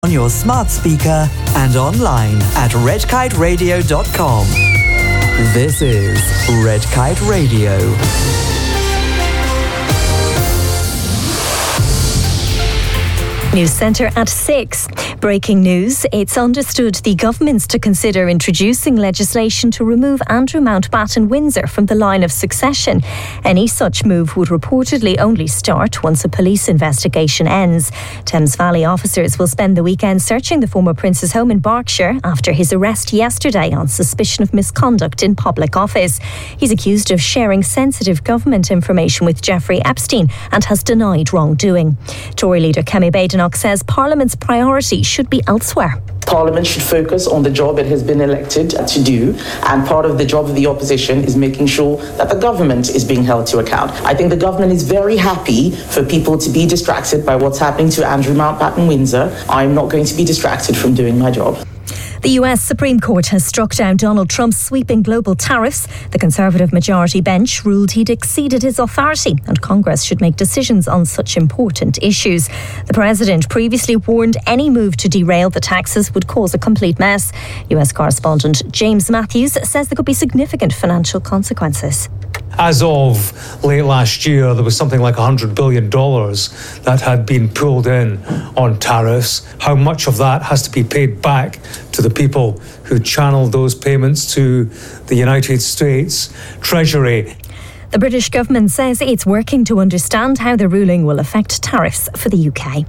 On your smart speaker and online at redkiteradio.com. This is Red Kite Radio. News Centre at 6. Breaking news. It's understood the government's to consider introducing legislation to remove Andrew Mountbatten Windsor from the line of succession. Any such move would reportedly only start once a police investigation ends. Thames Valley officers will spend the weekend searching the former Prince's home in Berkshire after his arrest yesterday on suspicion of misconduct in public office. He's accused of sharing sensitive government information with Jeffrey Epstein and has denied wrongdoing. Tory leader Kemi Badenoch says Parliament's priority should be elsewhere. Parliament should focus on the job it has been elected to do, and part of the job of the opposition is making sure that the government is being held to account. I think the government is very happy for people to be distracted by what's happening to Andrew Mountbatten Windsor. I'm not going to be distracted from doing my job. The US Supreme Court has struck down Donald Trump's sweeping global tariffs. The Conservative majority bench ruled he'd exceeded his authority and Congress should make decisions on such important issues. The president previously warned any move to derail the taxes would cause a complete mess. US correspondent James Matthews says there could be significant financial consequences. As of late last year, there was something like $100 billion that had been pulled in on tariffs. How much of that has to be paid back to the people who channeled those payments to the United States Treasury? The British government says it's working to understand how the ruling will affect tariffs for the UK.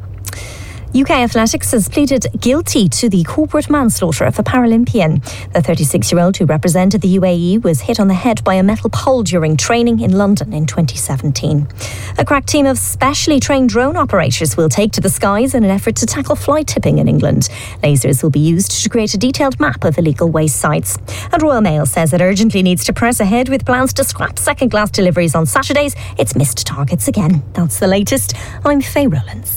UK Athletics has pleaded guilty to the corporate manslaughter of a Paralympian. The 36-year-old who represented the UAE was hit on the head by a metal pole during training in London in 2017. A crack team of specially trained drone operators will take to the skies in an effort to tackle fly tipping in England. Lasers will be used to create a detailed map of illegal waste sites. And Royal Mail says it urgently needs to press ahead with plans to scrap second-class deliveries on Saturdays. It's missed targets again. That's the latest. I'm Faye Rowlands.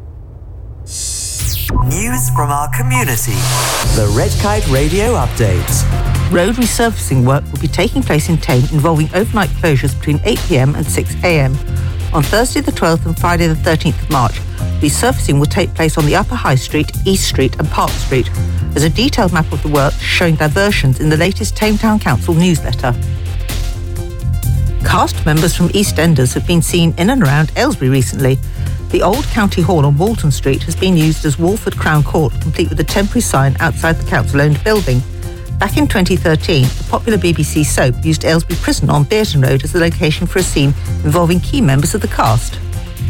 News from our community. The Red Kite Radio Update. Road resurfacing work will be taking place in Thame involving overnight closures between 8 p.m. and 6 a.m. On Thursday the 12th and Friday the 13th of March, resurfacing will take place on the Upper High Street, East Street and Park Street. There's a detailed map of the work showing diversions in the latest Thame Town Council newsletter. Cast members from EastEnders have been seen in and around Aylesbury recently. The old County Hall on Walton Street has been used as Walford Crown Court, complete with a temporary sign outside the council-owned building. Back in 2013, the popular BBC soap used Aylesbury Prison on Bearton Road as the location for a scene involving key members of the cast.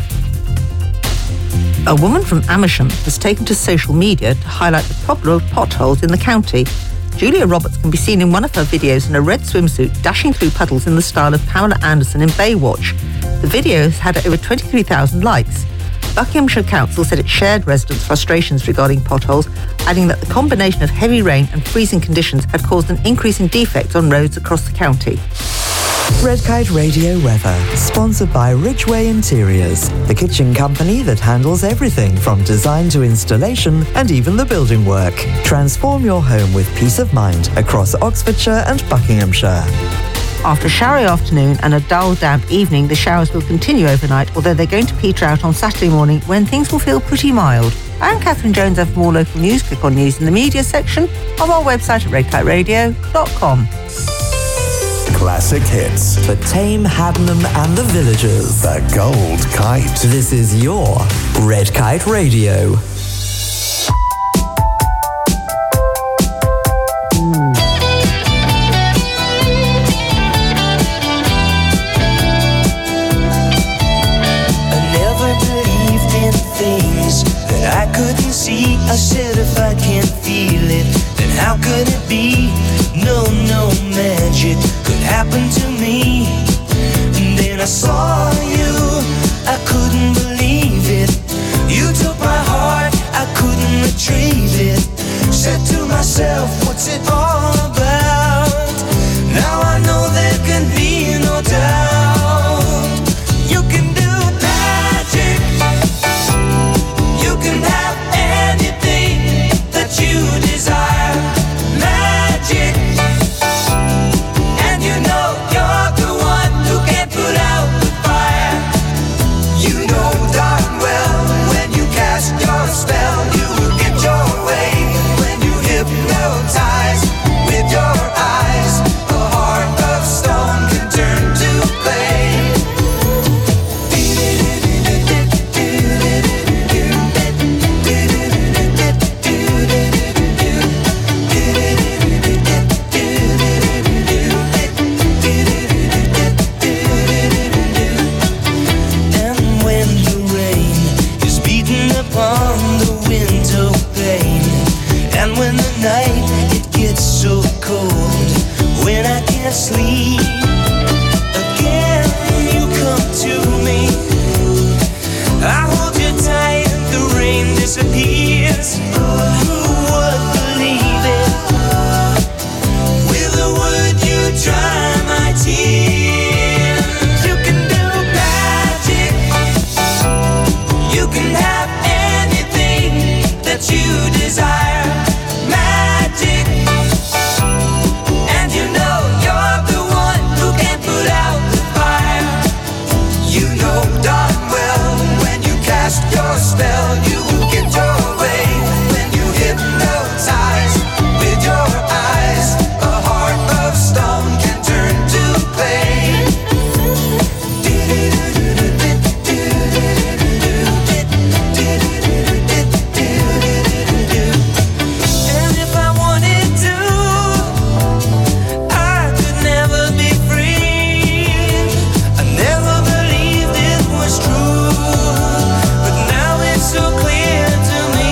A woman from Amersham has taken to social media to highlight the problem of potholes in the county. Julia Roberts can be seen in one of her videos in a red swimsuit dashing through puddles in the style of Pamela Anderson in Baywatch. The video has had over 23,000 likes. Buckinghamshire Council said it shared residents' frustrations regarding potholes, adding that the combination of heavy rain and freezing conditions had caused an increase in defects on roads across the county. Red Kite Radio weather, sponsored by Ridgeway Interiors, the kitchen company that handles everything from design to installation and even the building work. Transform your home with peace of mind across Oxfordshire and Buckinghamshire. After a showery afternoon and a dull, damp evening, the showers will continue overnight, although they're going to peter out on Saturday morning when things will feel pretty mild. I'm Catherine Jones, and for more local news, click on News in the Media section of our website at redkiteradio.com. Classic hits. For Thame, Haddenham and the Villagers. The Gold Kite. This is your Red Kite Radio. I couldn't see. I said if I can't feel it, then how could it be? No magic could happen to me. And then I saw you, I couldn't believe it. You took my heart, I couldn't retrieve it. Said to myself, what's it all about? Now I know there can be no doubt. You can do magic. You can have anything that you desire. Magic. And you know you're the one who can put out the fire. desire. Magic. And you know you're the one who can put out the fire. You know darn well when you cast your spell, you will get your way. When you hypnotize with your eyes, a heart of stone can turn to clay. And if I wanted to, I could never be free. I never believed it was true, but now it's so clear to me.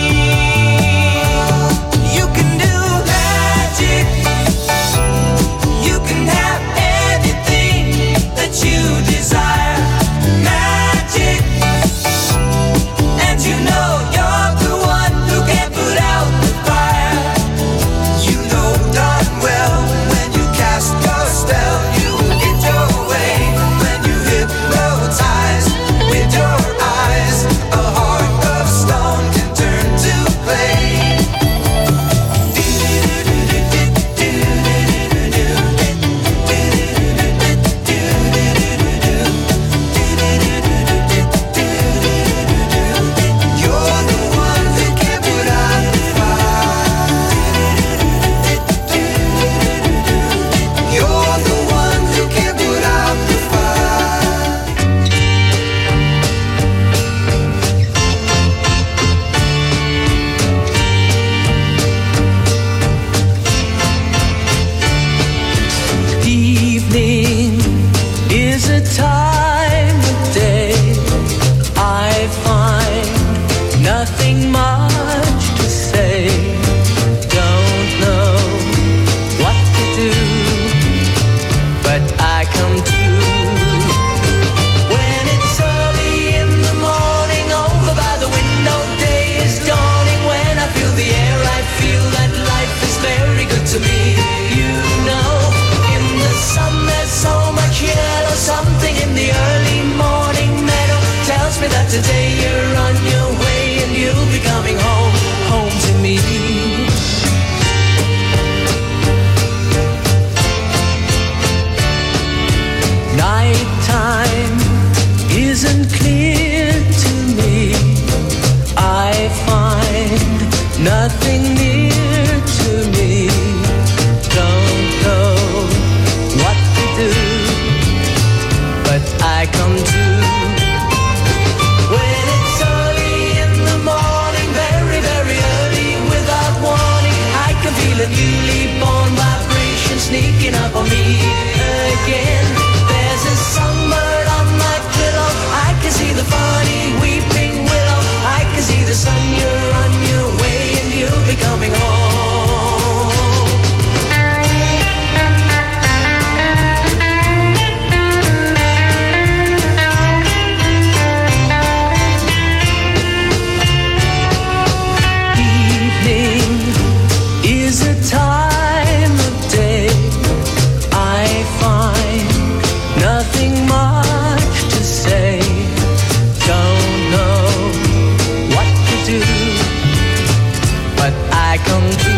You can do magic. You can have anything that you desire. Magic. And you know you're the one who can put out the fire. You know darn well when you cast your spell, you will get your way. When you hypnotize with your eyes, a heart of stone can turn to clay. You're the one who can put out the fire. You're the one who can put out the fire. Evening is a time of day I find nothing much to say. Don't know what to do, but I come to. When it's early in the morning, over by the window, day is dawning. When I feel the air, I feel that life is very good to me. You know, in the sun there's so much yellow. Something in the early morning meadow tells me that today you're on your way and you'll be coming home, home to me. Nighttime isn't clear to me. I find nothing near to me. Don't know what to do, but I come to. When it's early in the morning, very, very early, without warning, I can feel a newly born vibration sneaking up on me again. There's a songbird on my pillow. I can see the funny weeping willow. I can see the sun. You're on your way and you'll be coming home. Evening is a time of day I find nothing much to say. Don't know what to do, but I come to.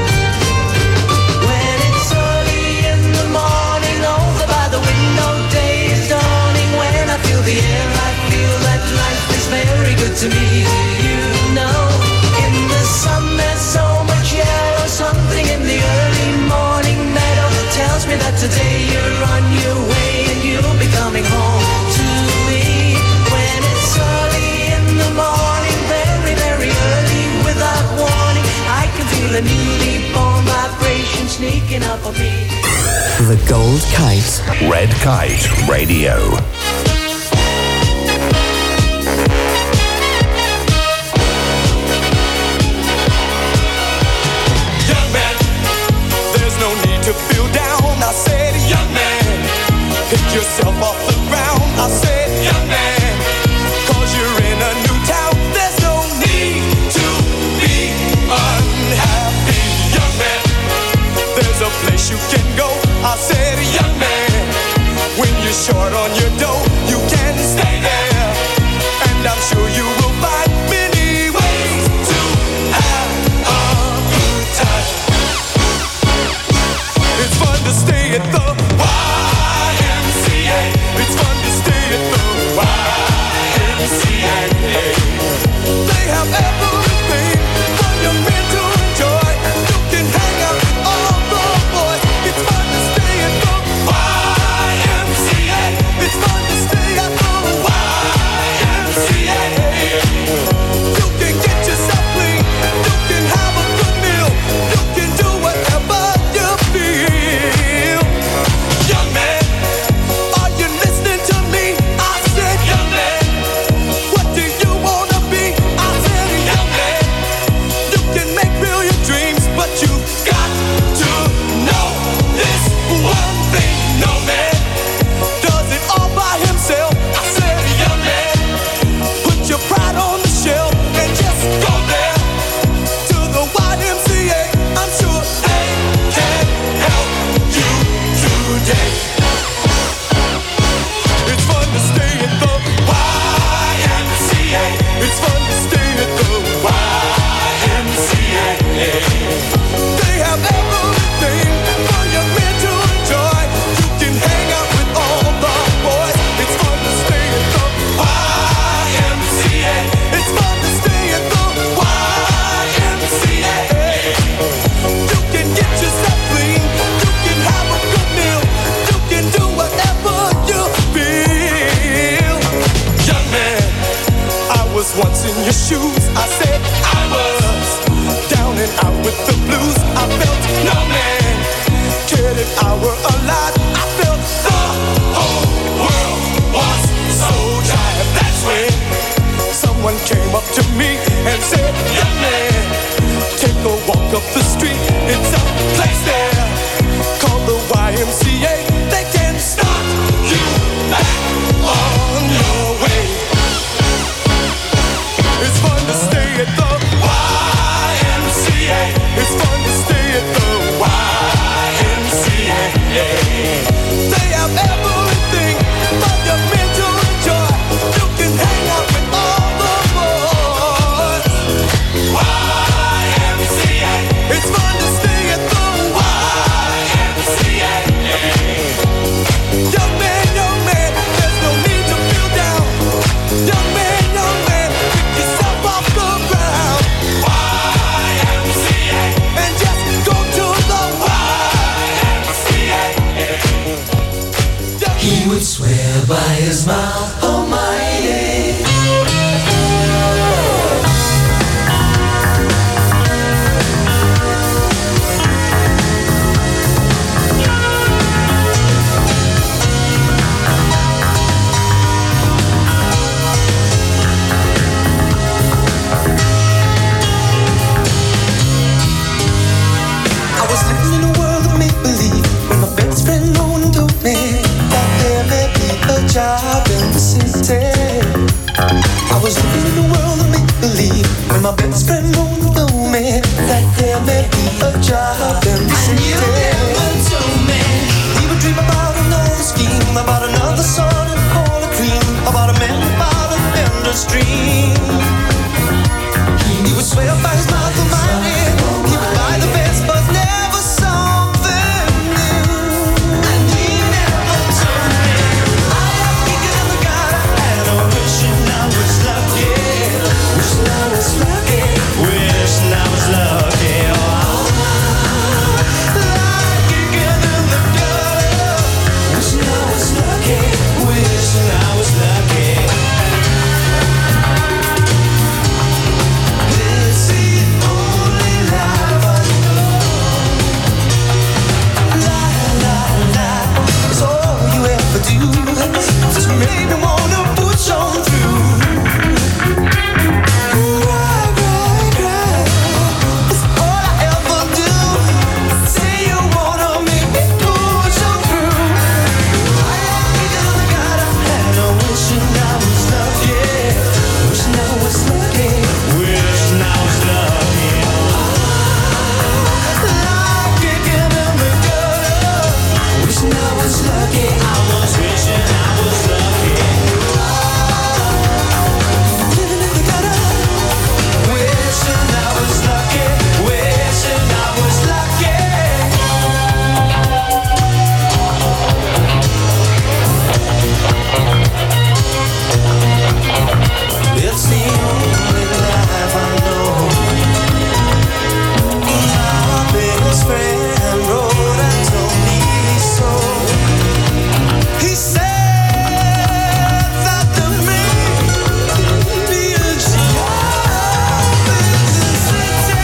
When it's early in the morning, over by the window, day is dawning. When I feel the air, I feel that life is very good to me. You know, in the sun there's so much yellow. Something in the early morning meadow tells me that today you're on your way and you'll be coming home to me. When it's early in the morning, very, very early, without warning, I can feel a newly born vibration sneaking up on me. The Gold Kite. Red Kite Radio. Young man, there's no need to feel down. I said, young man, pick yourself off the ground. I said, young man, 'cause you're in a new town. There's no need to be unhappy. Young man, there's a place you can go. I said, young man, when you're short on your dough, you can stay there. And I'm sure you will find many ways to have walk up the street, it's a place there called the YMCA. They can start you back on your way. It's fun to stay at the YMCA. It's fun to stay at the YMCA. They have everything but your mental joy. You can hang out with all the boys. YMCA. It's fun to stay at the YMCA. Young man, there's no need to feel down. Young man, pick yourself off the ground. YMCA. And just go to the YMCA. He would swear by his mouth almighty. I was living in a world of make-believe when my best friend Owen told me that there may be a job in the city. I was living in a world of make-believe when my best friend Owen told me that there may be a job in the city. And you never told me. He would dream about another scheme, about another sun and all a cream, about a man about a endless dream. He would swear by his mouth almighty. He would buy the best but never something new. And he never told me. I was kicking in the gutter and I'm wishing I was lucky. Wishing I was lucky. Wishing I was lucky. Like kicking in the gutter. Wishing I was lucky. Wishing I was lucky. This is the only life I know. Lie, lie, lie. It's all you ever do. Just make me wanna push on through. Cry, cry, cry. It's all I ever do. Say you wanna make me push on through. I ain't gonna gotta and I'm wishing I was lucky. Wishing I was lucky. Wishing I was lucky. Like kicking in the gutter. Wishing I was lucky. I was wishing I was lucky. Living in the gutter. Wishing I was lucky. Wishing I was lucky. It's the only life I know. My best friend wrote and told me so. He said that the man be a job in the city.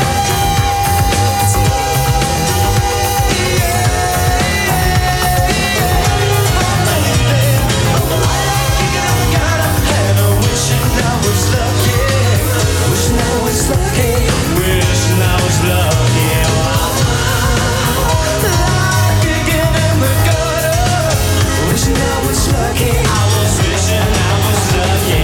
And I'm wishing I was lucky. Wishing I was lucky. Wishing I was lucky. Like kicking in the gutter. Wishing I was lucky. I was wishing I was lucky.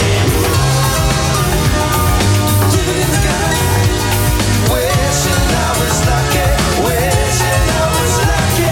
Living in the gutter. Wishing I was lucky. Wishing I was lucky.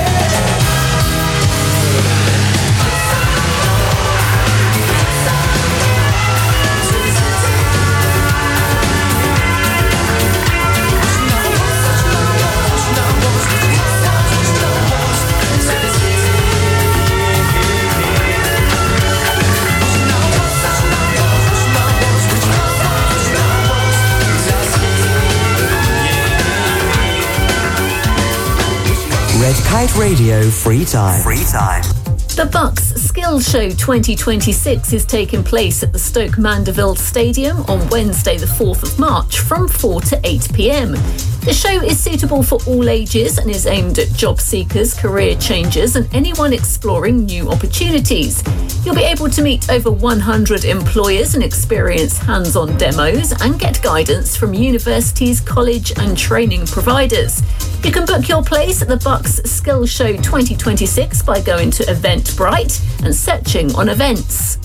Red Kite Radio Free Time. The Bucks Skills Show 2026 is taking place at the Stoke Mandeville Stadium on Wednesday the 4th of March from 4 to 8 p.m. The show is suitable for all ages and is aimed at job seekers, career changers and anyone exploring new opportunities. You'll be able to meet over 100 employers and experience hands-on demos and get guidance from universities, college and training providers. You can book your place at the Bucks Skills Show 2026 by going to Eventbrite and searching on events.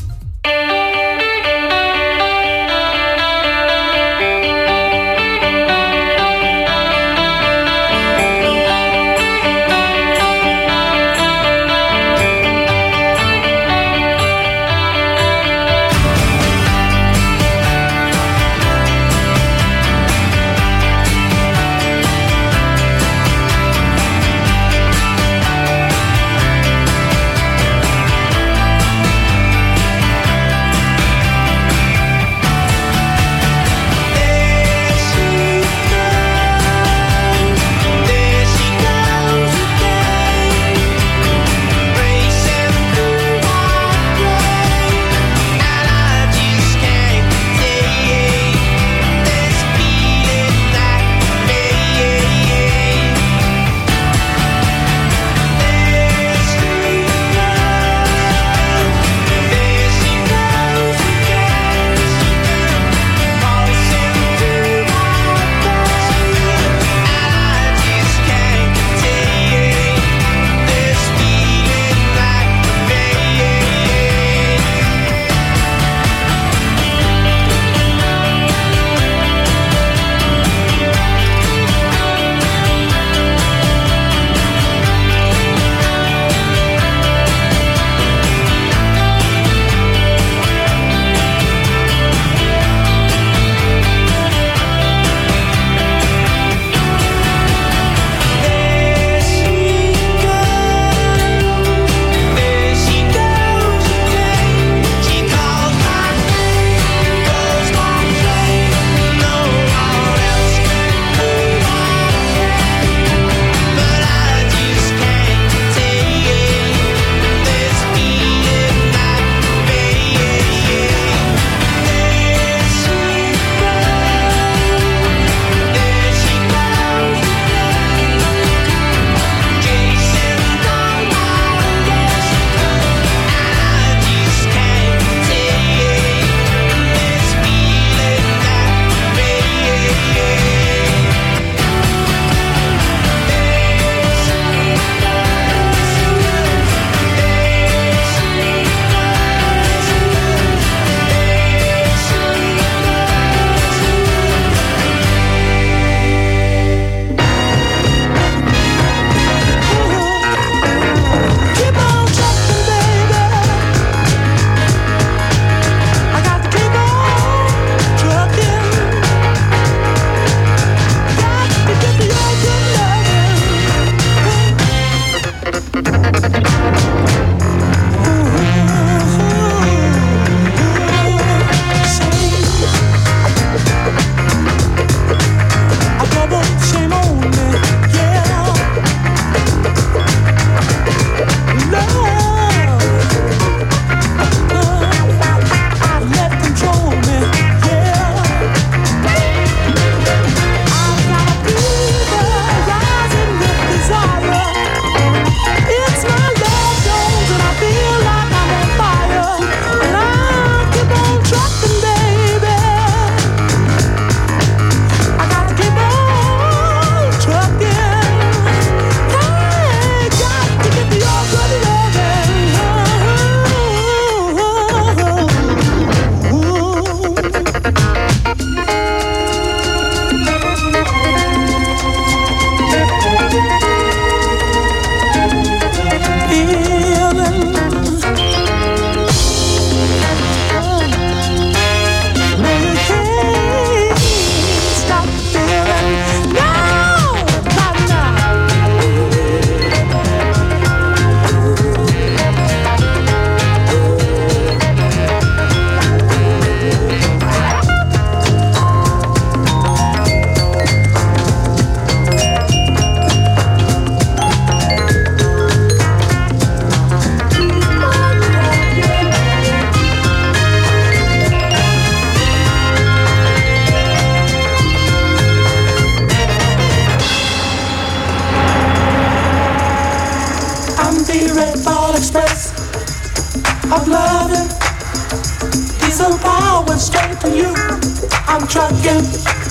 trucking.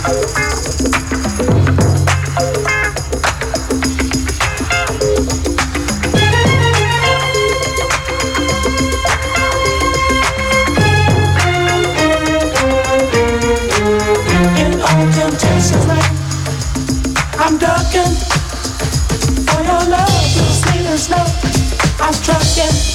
In all temptations, I'm ducking for your love, you sweet and slow. I'm trucking.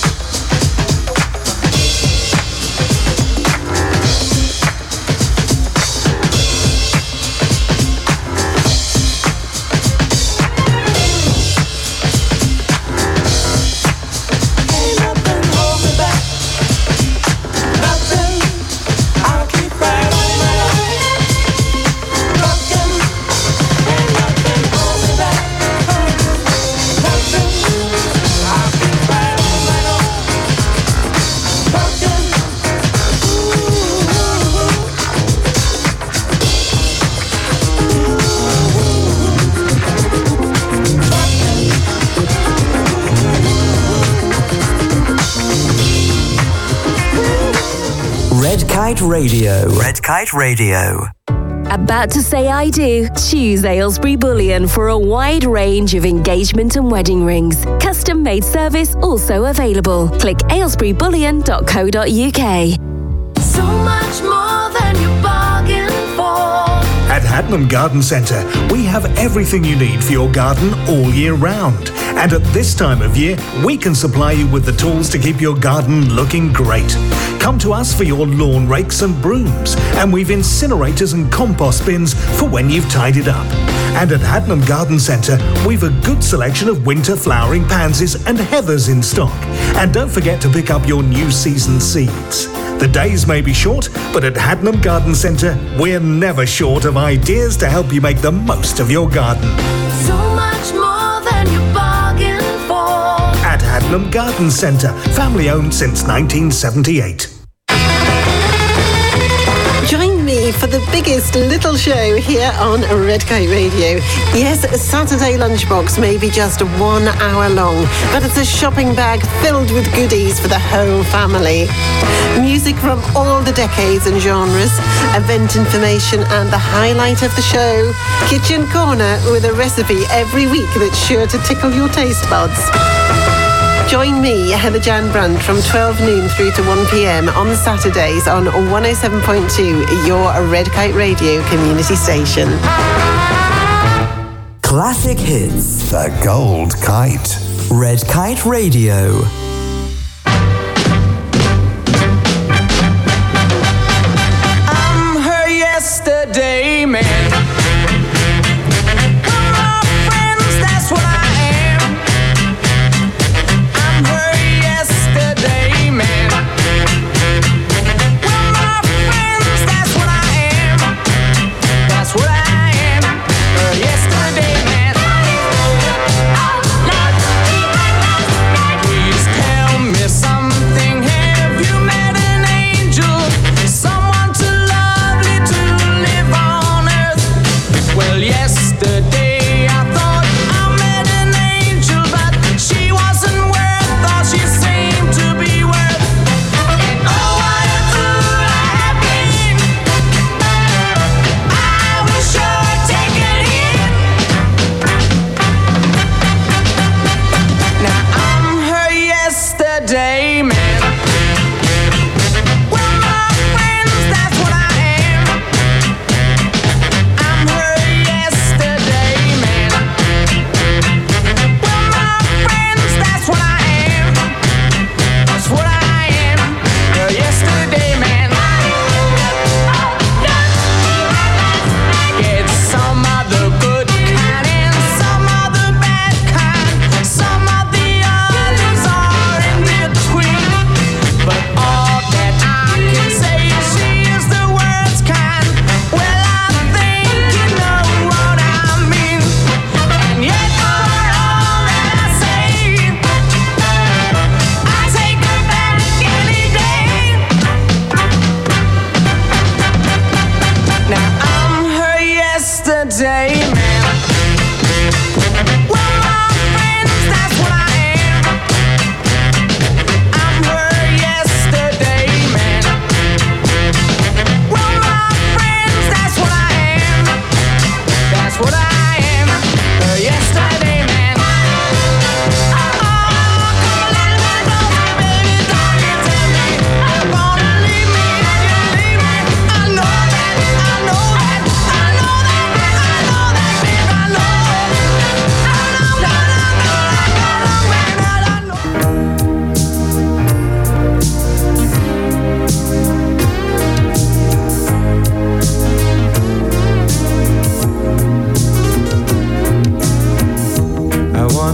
Red Kite Radio. Red Kite Radio. About to say I do? Choose Aylesbury Bullion for a wide range of engagement and wedding rings. Custom made service also available. Click aylesburyBullion.co.uk. So much more than you bargained for. At Hadnam Garden Centre, we have everything you need for your garden all year round. And at this time of year, we can supply you with the tools to keep your garden looking great. Come to us for your lawn rakes and brooms, and we've incinerators and compost bins for when you've tidied up. And at Hadnam Garden Centre, we've a good selection of winter flowering pansies and heathers in stock. And don't forget to pick up your new season seeds. The days may be short, but at Hadnam Garden Centre, we're never short of ideas to help you make the most of your garden. So much more than you bargained for. At Hadnam Garden Centre, family owned since 1978. Join me for the biggest little show here on Red Kite Radio. Yes, Saturday Lunchbox may be just 1 hour long, but it's a shopping bag filled with goodies for the whole family. Music from all the decades and genres, event information and the highlight of the show. Kitchen Corner with a recipe every week that's sure to tickle your taste buds. Join me, Heather Jan Brandt, from 12 noon through to 1 p.m. on Saturdays on 107.2, your Red Kite Radio community station. Classic hits. The Gold Kite. Red Kite Radio. I'm her yesterday man. Yesterday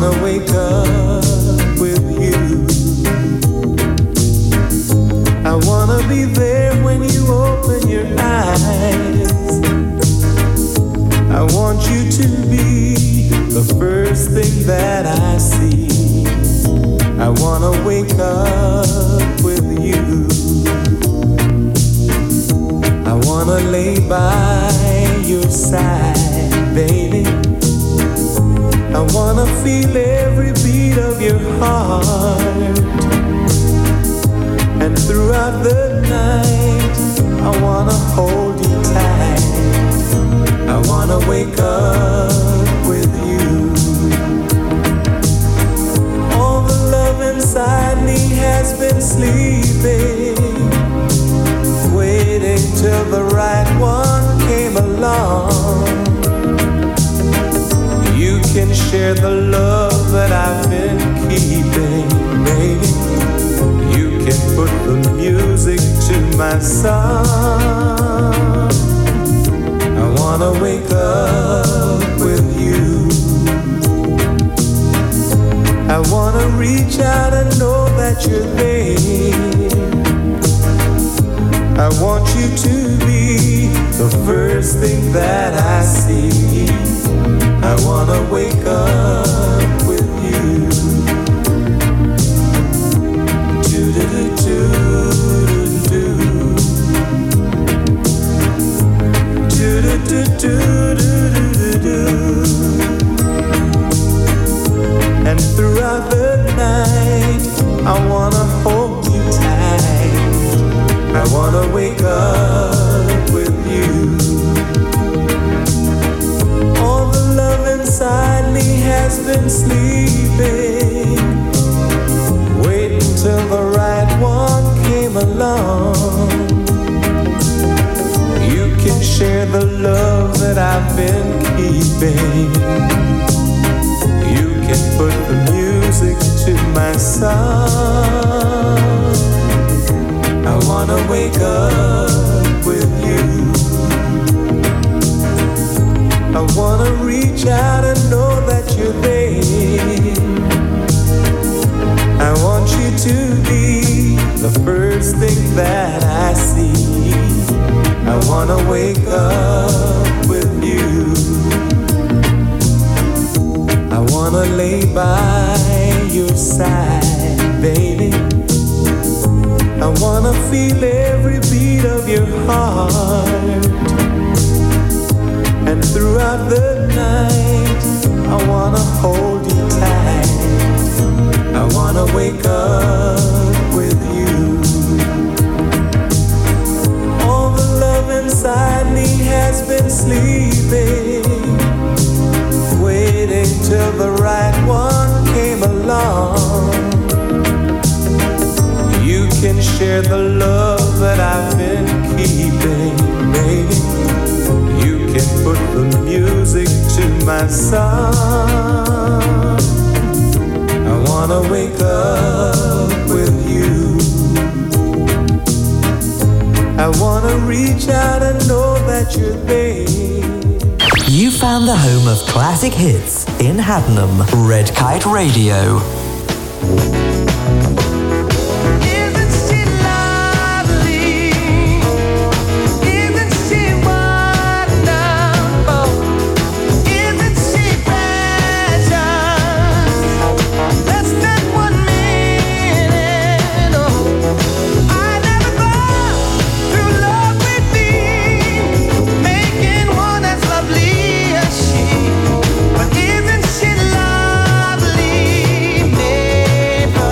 wanna wake up with you. I wanna be there when you open your eyes. I want you to be the first thing that I see. I wanna wake up with you. I wanna lay by your side, baby. I wanna feel every beat of your heart. And throughout the night, I wanna hold you tight. I wanna wake up with you. All the love inside me has been sleeping, waiting till the right one came along. You can share the love that I've been keeping, baby. You can put the music to my song. I wanna wake up with you. I wanna reach out and know that you're there. I want you to be the first thing that I see. I wanna wake up with you. And throughout the night, I wanna hold you tight. I wanna wake up with you. All the love inside me has been sleeping, waiting till the right one came along. You can share the love that I've been keeping. You can put the music to my song. I wanna wake up with you. I wanna reach out and know that you're there. I want you to be the first thing that I see. I wanna wake up with you. I wanna lay by your side, baby. I wanna feel every beat of your heart. And throughout the night, I wanna hold you tight. I wanna wake up with you. All the love inside me has been sleeping, waiting till the right one came along. You can share the love that I've been keeping, baby. You can put the music to my song. I wanna wake up with you. I wanna reach out and know that you're there. You found the home of classic hits in Haddenham. Red Kite Radio. But isn't she lovely?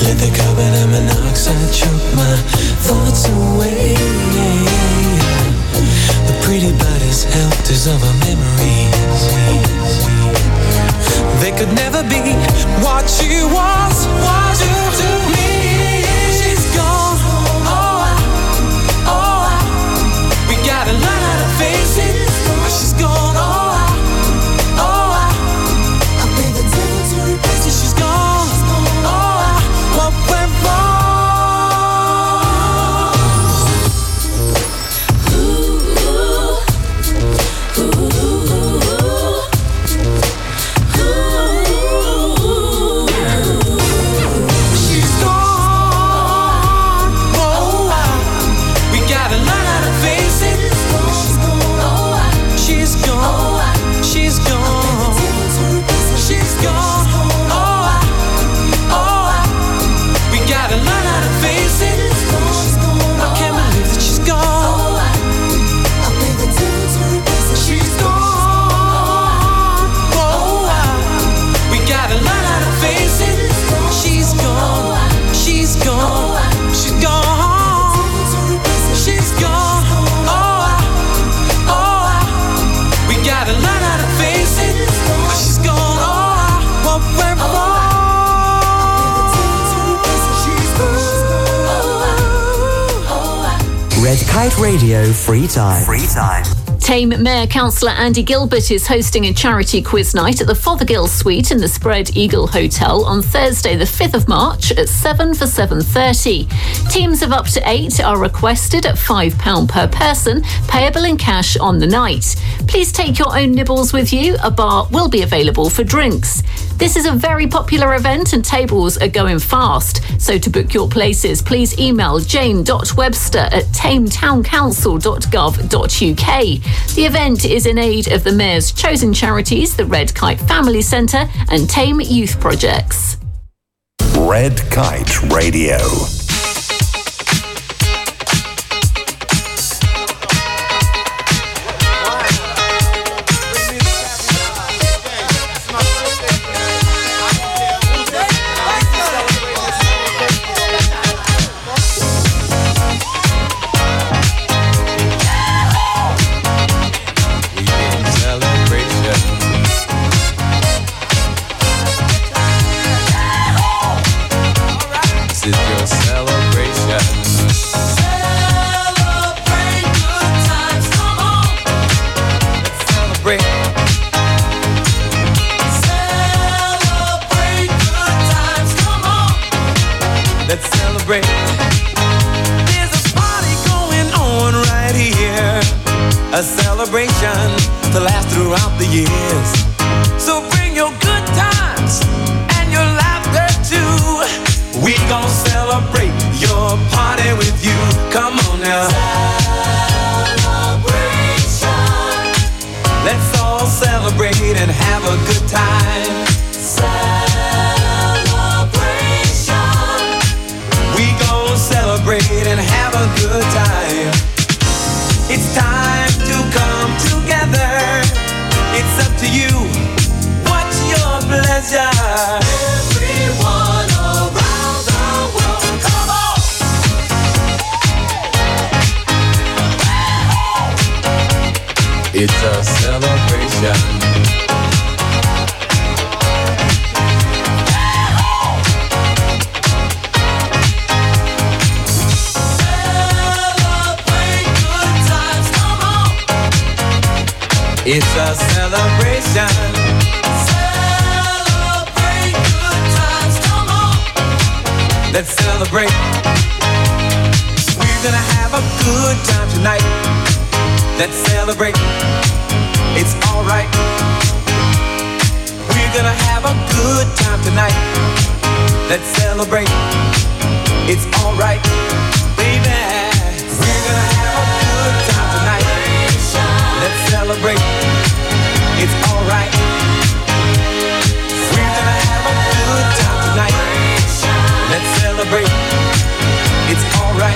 Let the carbon monoxide choke my thoughts away. The pretty bodies helpers of our memories. They could never be what she was to me. She's gone. We gotta learn how to face it. She's gone. I'll pay the devil to replace it. She's gone. What went wrong? Red Kite Radio Free Time. Tame Mayor Councillor Andy Gilbert is hosting a charity quiz night at the Fothergill Suite in the Spread Eagle Hotel on Thursday the 5th of March at 7 for 7:30. Teams of up to 8 are requested at £5 per person, payable in cash on the night. Please take your own nibbles with you. A bar will be available for drinks. This is a very popular event and tables are going fast. So to book your places, please email jane.webster@tametowncouncil.gov.uk. The event is in aid of the Mayor's chosen charities, the Red Kite Family Centre and Tame Youth Projects. Red Kite Radio. A celebration to last throughout the years. So bring your good times and your laughter too. We gon' celebrate your party with you. Come on now. Celebration. Let's all celebrate and have a good time. Celebration. We gon' celebrate and have a good time. It's time to come together. It's up to you. What's your pleasure? Everyone around the world, come on! It's a celebration. It's a celebration. Celebrate good times, come on. Let's celebrate. We're gonna have a good time tonight. Let's celebrate. It's alright. We're gonna have a good time tonight. Let's celebrate. It's alright, baby. We're gonna have a good time tonight. Let's celebrate. It's alright. We're gonna have a good time tonight. Let's celebrate. It's alright.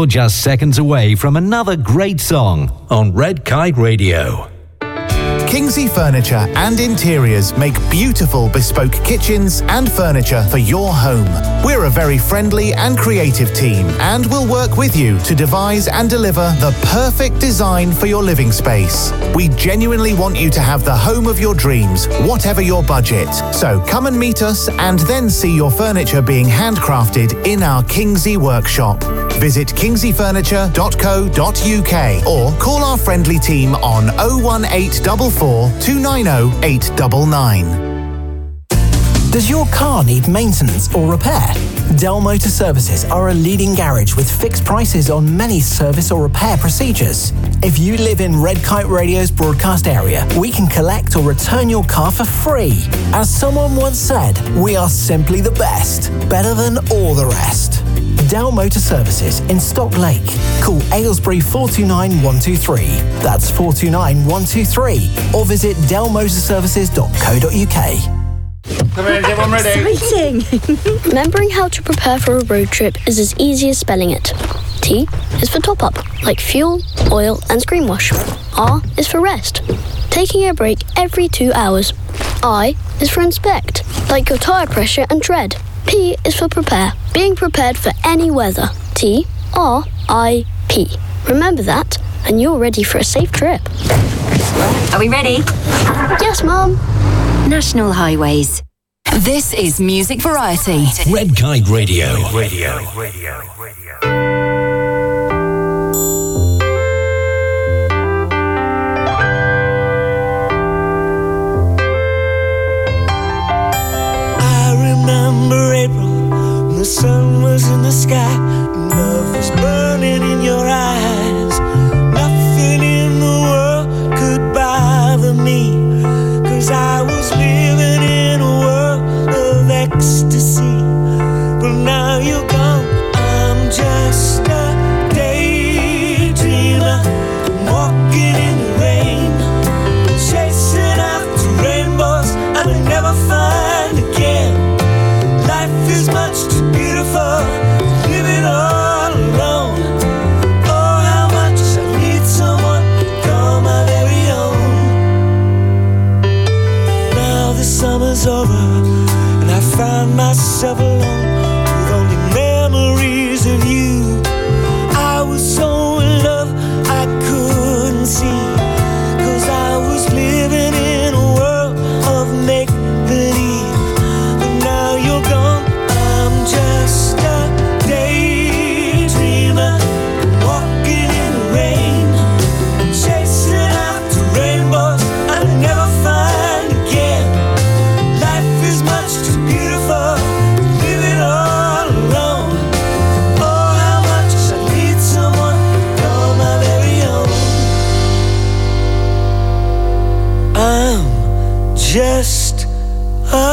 you're just seconds away from another great song on Red Kite Radio. Kingsley Furniture and Interiors make beautiful bespoke kitchens and furniture for your home. We're a very friendly and creative team and will work with you to devise and deliver the perfect design for your living space. We genuinely want you to have the home of your dreams, whatever your budget. So come and meet us and then see your furniture being handcrafted in our Kingsley workshop. Visit kingsleyfurniture.co.uk or call our friendly team on 01844 290 899. Does your car need maintenance or repair? Dell Motor Services are a leading garage with fixed prices on many service or repair procedures. If you live in Red Kite Radio's broadcast area, we can collect or return your car for free. As someone once said, we are simply the best, better than all the rest. Dell Motor Services in Stock Lake. Call Aylesbury 429 123. That's 429 123. Or visit dellmotorservices.co.uk. Come in, everyone ready? Exciting! Remembering how to prepare for a road trip is as easy as spelling it. T is for top up, like fuel, oil, and screen wash. R is for rest, taking a break every 2 hours. I is for inspect, like your tyre pressure and tread. P is for prepare, being prepared for any weather. T-R-I-P. Remember that, and you're ready for a safe trip. Are we ready? Yes, Mum. National Highways. This is Music Variety. Red Kite Radio. I remember April when the sun was in the sky and love was burning in your eyes. Nothing in the world could bother me, 'cause I was living in a world of ecstasy. But now you're gone, I'm just a daydreamer, walking in the rain, chasing after rainbows I may never find again. Life is much too beautiful to live it all alone. Oh, how much I need someone to call my very own. Now the summer's over and I find myself alone with only memories of you. I was so in love I couldn't see, 'cause I was living in a world of make-believe. But now you're gone, I'm just a daydreamer, walking in the rain, chasing after rainbows I'll never find again. Life is much too beautiful to live it all alone. Oh, how much I need someone to call my very own. I'm just a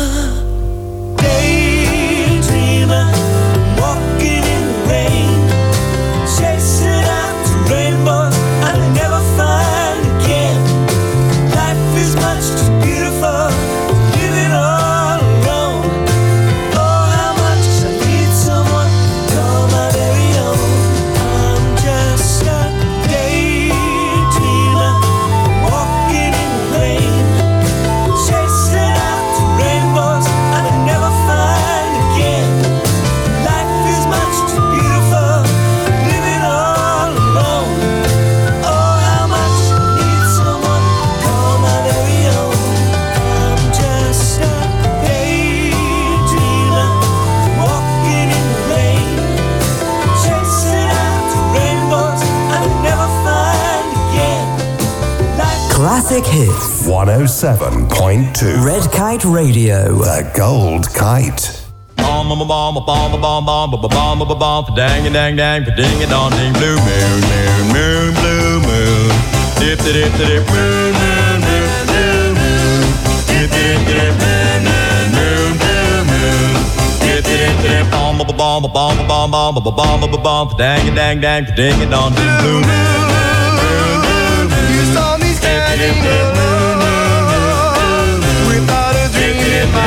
daydreamer, walking in the rain, chasing after rainbows I'll never find again. Life is much too beautiful to live it all alone. Oh, how much I need someone to call my very own. I'm just a daydreamer, walking in the rain, chasing after rainbows I'll never find again. Life is much too beautiful to live it all alone. Oh, how much I need someone to call my very own. I'm just a daydreamer, walking in the rain, chasing after rainbows I'll never find again. Classic hits. 107.2. Red Kite Radio. The Gold Kite. Dang dang dang, ding it on ding, blue moon, moon, moon, blue moon, dip dip dip dip, moon, moon, moon, blue moon, dip dip dip, moon, moon, moon, blue moon, dip dip dip, bomb bomb bomb bomb bomb bomb bomb bomb bomb, dang dang dang, ding it on ding, blue moon, moon, moon, moon, you saw me standing alone without a dream in my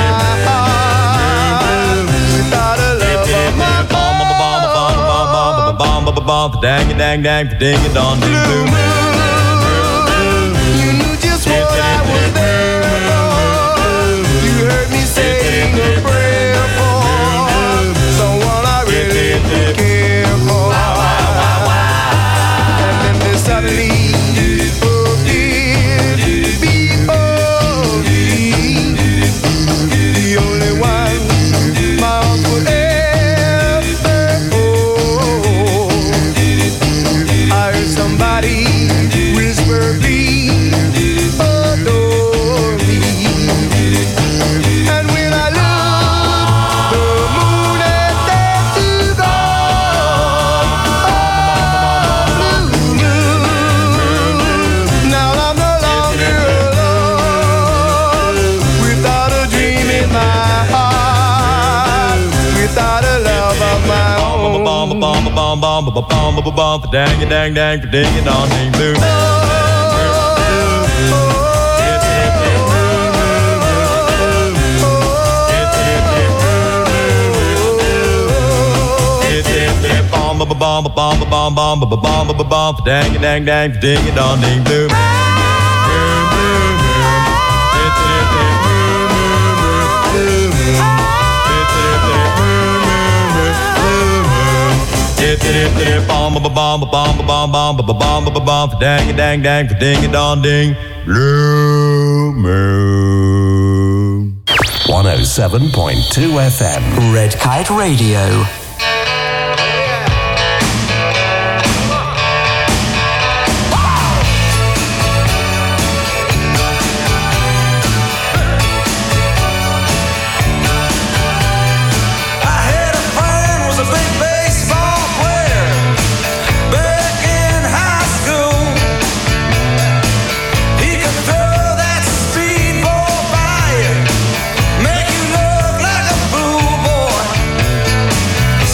heart, without a love of my bum, dang it, dang, dang, ding it, don, ding, blue moon. You knew just what I was there for. You heard me saying a prayer for someone I really care for. And then they suddenly bum, dang it, dang, dang, ding it, don, ding, blue. Bum, dang it, dang, dang, ding it, don, ding, blue. Dang it, dang, dang, ding it, don, ding, blue moon. 107.2 FM. Red Kite Radio. Make you look like a fool boy.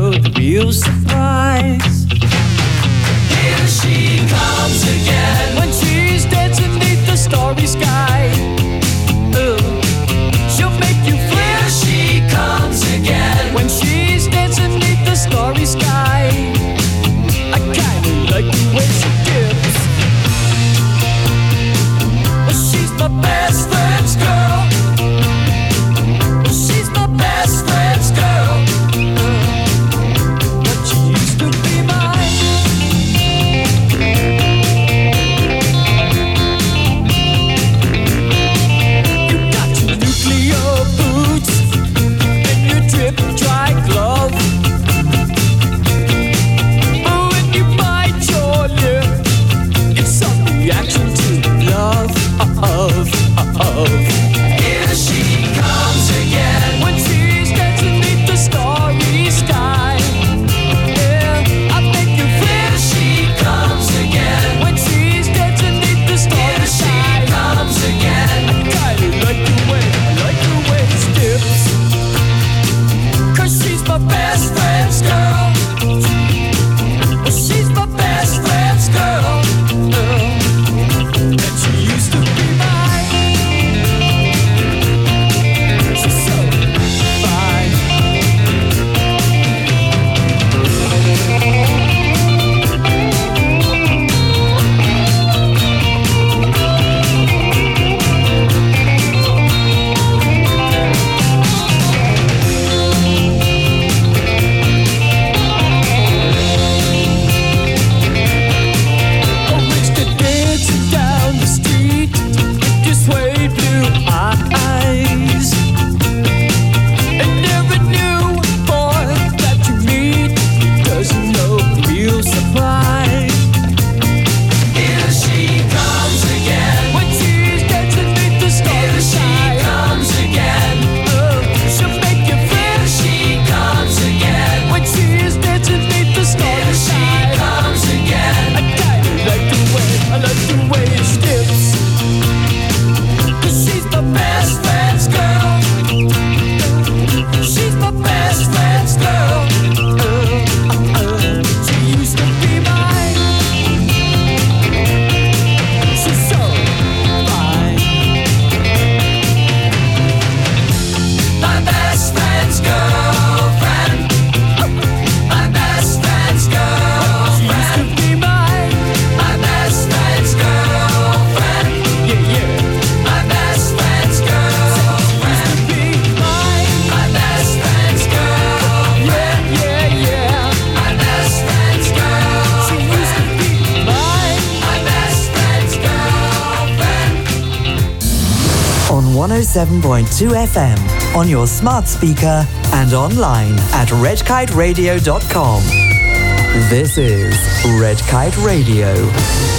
know the real surprise. Here she comes again when she's dancing beneath the starry sky. She'll make you feel. Here she comes again when she's dancing beneath the starry sky. I kinda like the way she dips. She's my best friend's girl. She's my best friend's girl. But she used to be mine. You got your nuclear boots and your drip dry glove. Oh, when you bite your lip, it's some reaction to love. Here she comes again when she's dancing beneath the starry sky. Yeah, I make you feel. Here she comes again when she's dancing beneath the starry sky. Here she comes again. I kinda like the way she dips. 'Cause she's my best friend's girl. She's my best friend's girl. And she used to be mine. She's so fine. I wish to dancing down the street with your suede blue eyes. And every new boy that you meet doesn't know the real surprise. Here she comes again when she's dancing beneath the starry sky. Here she comes again. She'll make you feel. Here she comes again when she's dancing beneath the starry sky. Here she comes again. I kinda like the way she dips. 'Cause she's my best friend's girl. She's my best friend's girl. She used to be mine. She's so fine. My best friend's girlfriend. My best friend's girlfriend. She used to be mine. My best friend's girlfriend. Yeah, yeah. My best friend's girlfriend. Used to be mine. My best friend's girlfriend. Yeah, yeah, yeah. My best friend's girlfriend. She used to be mine. My best friend's girlfriend. On 107.2 FM, on your smart speaker and online at redkiteradio.com. This is Red Kite Radio.